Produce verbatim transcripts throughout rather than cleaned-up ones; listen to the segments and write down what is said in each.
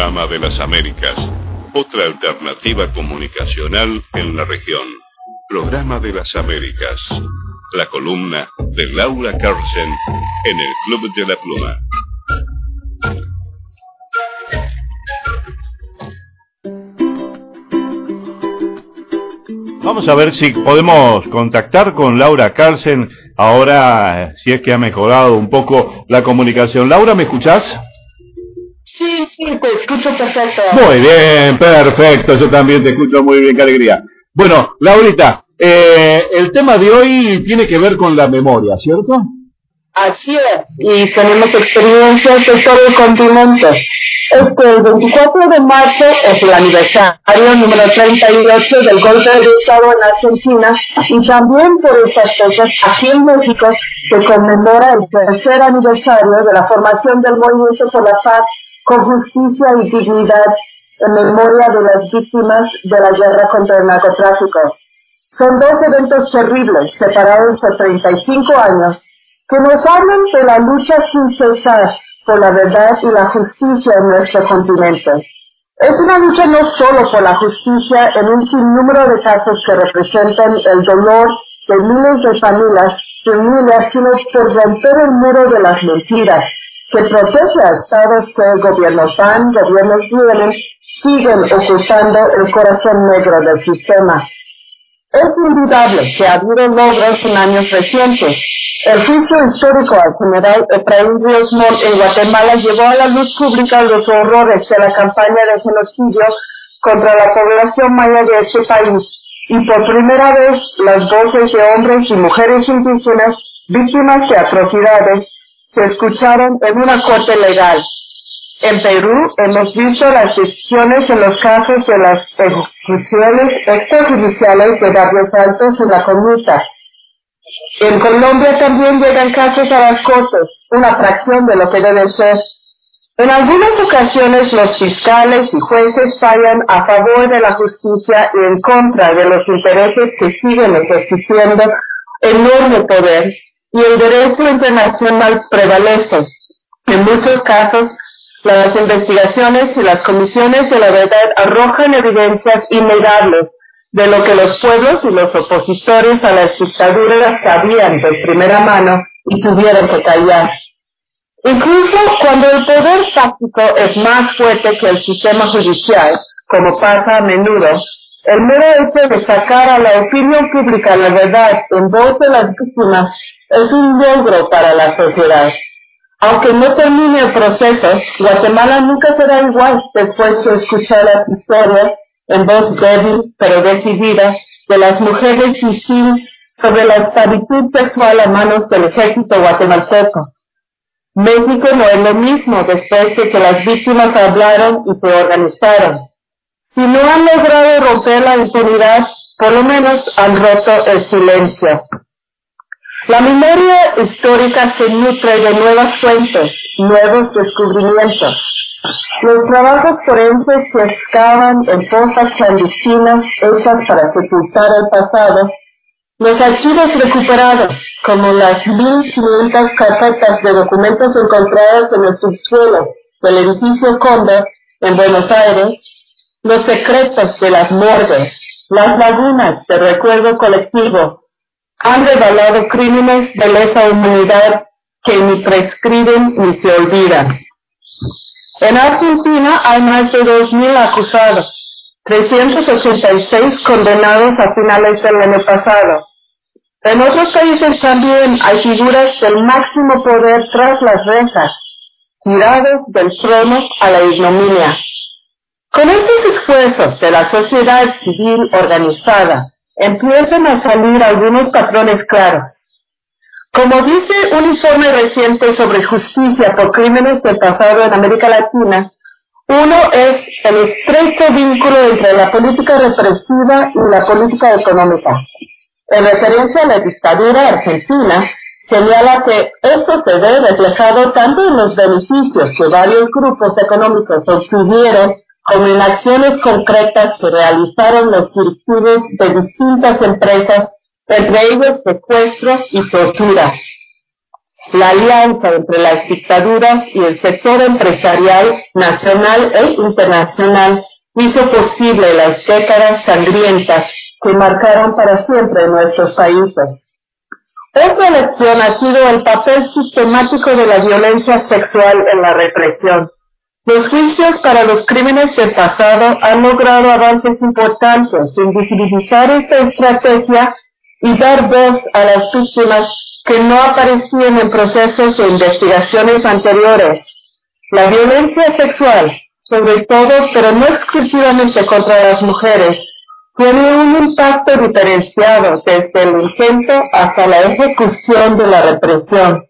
Programa de las Américas, otra alternativa comunicacional en la región. Programa de las Américas, la columna de Laura Carlsen en el Club de la Pluma. Vamos a ver si podemos contactar con Laura Carlsen ahora, si es que ha mejorado un poco la comunicación. Laura, ¿me escuchás? Sí, sí, te escucho perfecto. Muy bien, perfecto, yo también te escucho muy bien, qué alegría. Bueno, Laurita, eh, el tema de hoy tiene que ver con la memoria, ¿cierto? Así es, y tenemos experiencias de todo el continente. Este, el veinticuatro de marzo es el aniversario número treinta y ocho del golpe de Estado en Argentina, y también por estas fechas, aquí en México, se conmemora el tercer aniversario de la formación del Movimiento por la Paz con Justicia y Dignidad en memoria de las víctimas de la guerra contra el narcotráfico. Son dos eventos terribles, separados por treinta y cinco años, que nos hablan de la lucha sin cesar por la verdad y la justicia en nuestro continente. Es una lucha no solo por la justicia en un sinnúmero de casos que representan el dolor de miles de familias, familias, sino por romper el muro de las mentiras, que protege a estados que gobiernos van, gobiernos vienen, siguen ocultando el corazón negro del sistema. Es indudable que ha habido logros en años recientes. El juicio histórico al general Efraín Ríos Montt en Guatemala llevó a la luz pública los horrores de la campaña de genocidio contra la población maya de este país, y por primera vez las voces de hombres y mujeres indígenas víctimas de atrocidades se escucharon en una corte legal. En Perú hemos visto las decisiones en los casos de las ejecuciones extrajudiciales de Barrios Altos en la Comunica. En Colombia también llegan casos a las cortes, una fracción de lo que deben ser. En algunas ocasiones los fiscales y jueces fallan a favor de la justicia y en contra de los intereses que siguen ejerciendo enorme poder, y el derecho internacional prevalece. En muchos casos, las investigaciones y las comisiones de la verdad arrojan evidencias innegables de lo que los pueblos y los opositores a las dictaduras sabían de primera mano y tuvieron que callar. Incluso cuando el poder fáctico es más fuerte que el sistema judicial, como pasa a menudo, el mero hecho de sacar a la opinión pública la verdad en voz de las víctimas es un logro para la sociedad. Aunque no termine el proceso, Guatemala nunca será igual después de escuchar las historias, en voz débil pero decidida, de las mujeres Ixil sobre la esclavitud sexual a manos del ejército guatemalteco. México no es lo mismo después de que las víctimas hablaron y se organizaron. Si no han logrado romper la impunidad, por lo menos han roto el silencio. La memoria histórica se nutre de nuevas fuentes, nuevos descubrimientos. Los trabajos forenses que excavan en fosas clandestinas hechas para sepultar el pasado, los archivos recuperados, como las mil quinientas carpetas de documentos encontrados en el subsuelo del edificio Cóndor en Buenos Aires, los secretos de las morgues, las lagunas de recuerdo colectivo, han revelado crímenes de lesa humanidad que ni prescriben ni se olvidan. En Argentina hay más de dos mil acusados, trescientos ochenta y seis condenados a finales del año pasado. En otros países también hay figuras del máximo poder tras las rejas, tirados del trono a la ignominia. Con estos esfuerzos de la sociedad civil organizada, empiezan a salir algunos patrones claros. Como dice un informe reciente sobre justicia por crímenes del pasado en América Latina, uno es el estrecho vínculo entre la política represiva y la política económica. En referencia a la dictadura argentina, señala que esto se ve reflejado tanto en los beneficios que varios grupos económicos obtuvieron como en acciones concretas que realizaron los directivos de distintas empresas, entre ellos secuestro y tortura. La alianza entre las dictaduras y el sector empresarial nacional e internacional hizo posible las décadas sangrientas que marcaron para siempre nuestros países. Otra lección ha sido el papel sistemático de la violencia sexual en la represión. Los juicios para los crímenes del pasado han logrado avances importantes en visibilizar esta estrategia y dar voz a las víctimas que no aparecían en procesos de investigaciones anteriores. La violencia sexual, sobre todo, pero no exclusivamente contra las mujeres, tiene un impacto diferenciado desde el intento hasta la ejecución de la represión.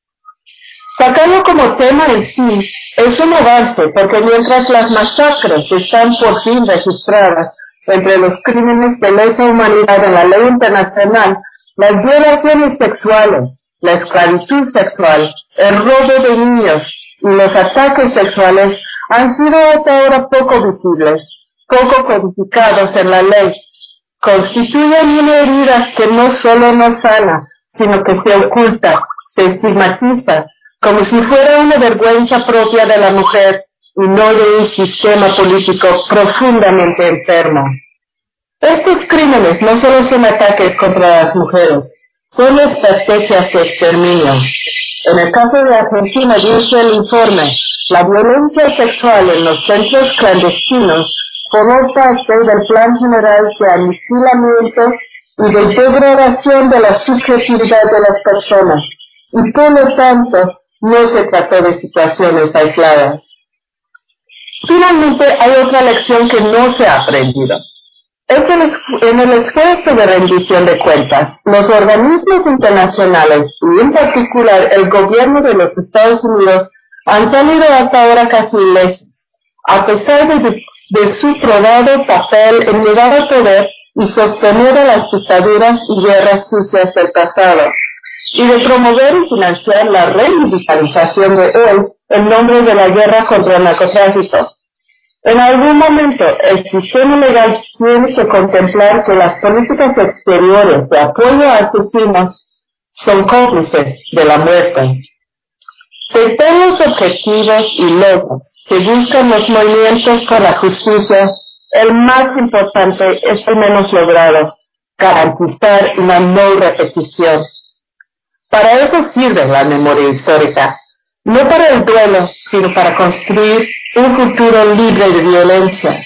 Sacarlo como tema en sí es un avance, porque mientras las masacres están por fin registradas entre los crímenes de lesa humanidad en la ley internacional, las violaciones sexuales, la esclavitud sexual, el robo de niños y los ataques sexuales han sido hasta ahora poco visibles, poco codificados en la ley. Constituyen una herida que no solo no sana, sino que se oculta, se estigmatiza, como si fuera una vergüenza propia de la mujer y no de un sistema político profundamente enfermo. Estos crímenes no solo son ataques contra las mujeres, son estrategias de exterminio. En el caso de Argentina, dice el informe, la violencia sexual en los centros clandestinos formó parte del plan general de aniquilamiento y de degradación de la subjetividad de las personas, y por lo tanto no se trató de situaciones aisladas. Finalmente, hay otra lección que no se ha aprendido. Es el, en el esfuerzo de rendición de cuentas, los organismos internacionales y en particular el gobierno de los Estados Unidos han salido hasta ahora casi ilesos, a pesar de, de su probado papel en llegar al poder y sostener a las dictaduras y guerras sucias del pasado, y de promover y financiar la revitalización de él en nombre de la guerra contra el narcotráfico. En algún momento, el sistema legal tiene que contemplar que las políticas exteriores de apoyo a asesinos son cómplices de la muerte. De todos los objetivos y logros que buscan los movimientos por la justicia, el más importante es el menos logrado, garantizar una no repetición. Para eso sirve la memoria histórica, no para el duelo, sino para construir un futuro libre de violencias.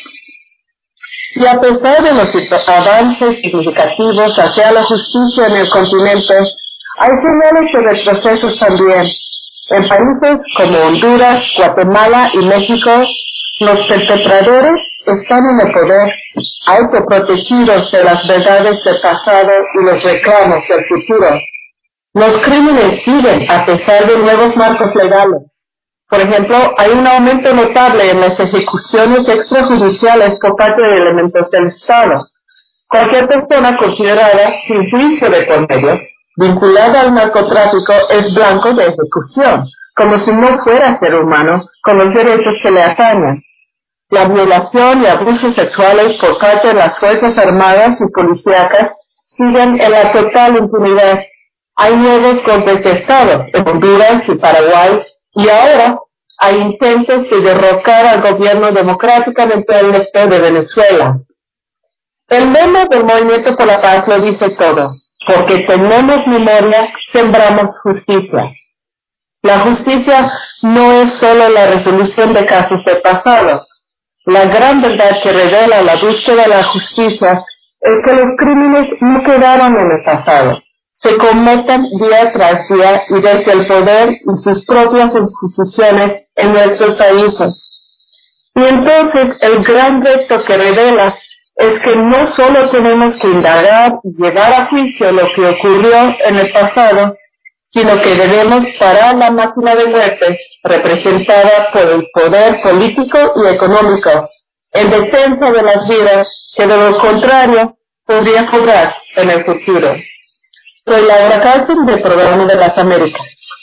Y a pesar de los avances significativos hacia la justicia en el continente, hay señales de retrocesos también. En países como Honduras, Guatemala y México, los perpetradores están en el poder, autoprotegidos de las verdades del pasado y los reclamos del futuro. Los crímenes siguen a pesar de nuevos marcos legales. Por ejemplo, hay un aumento notable en las ejecuciones extrajudiciales por parte de elementos del Estado. Cualquier persona considerada sin juicio de por medio, vinculada al narcotráfico, es blanco de ejecución, como si no fuera ser humano con los derechos que le atañen. La violación y abusos sexuales por parte de las Fuerzas Armadas y policíacas siguen en la total impunidad. Hay nuevos golpes de Estado en Honduras y Paraguay, y ahora hay intentos de derrocar al gobierno democráticamente electo de Venezuela. El lema del Movimiento por la Paz lo dice todo, porque tenemos memoria, sembramos justicia. La justicia no es solo la resolución de casos del pasado. La gran verdad que revela la búsqueda de la justicia es que los crímenes no quedaron en el pasado. Se cometen día tras día y desde el poder y sus propias instituciones en nuestros países. Y entonces el gran reto que revela es que no solo tenemos que indagar y llevar a juicio lo que ocurrió en el pasado, sino que debemos parar la máquina de muerte representada por el poder político y económico en defensa de las vidas que de lo contrario podría cobrar en el futuro. Soy Laura Carlsen del Programa de las Américas.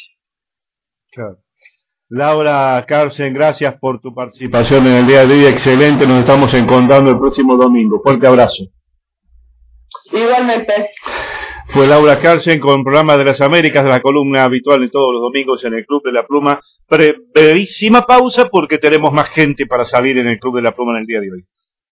Claro. Laura Carlsen, gracias por tu participación en el día de hoy. Excelente, nos estamos encontrando el próximo domingo. Fuerte abrazo. Igualmente. Fue Laura Carlsen con el programa de las Américas, de la columna habitual de todos los domingos en el Club de la Pluma. Bre brevísima pausa porque tenemos más gente para salir en el Club de la Pluma en el día de hoy.